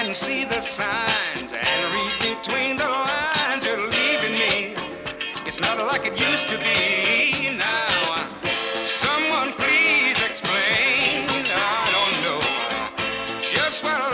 can see the signs and read between the lines. You're leaving me. It's not like it used to be now. Someone please explain. I don't know just what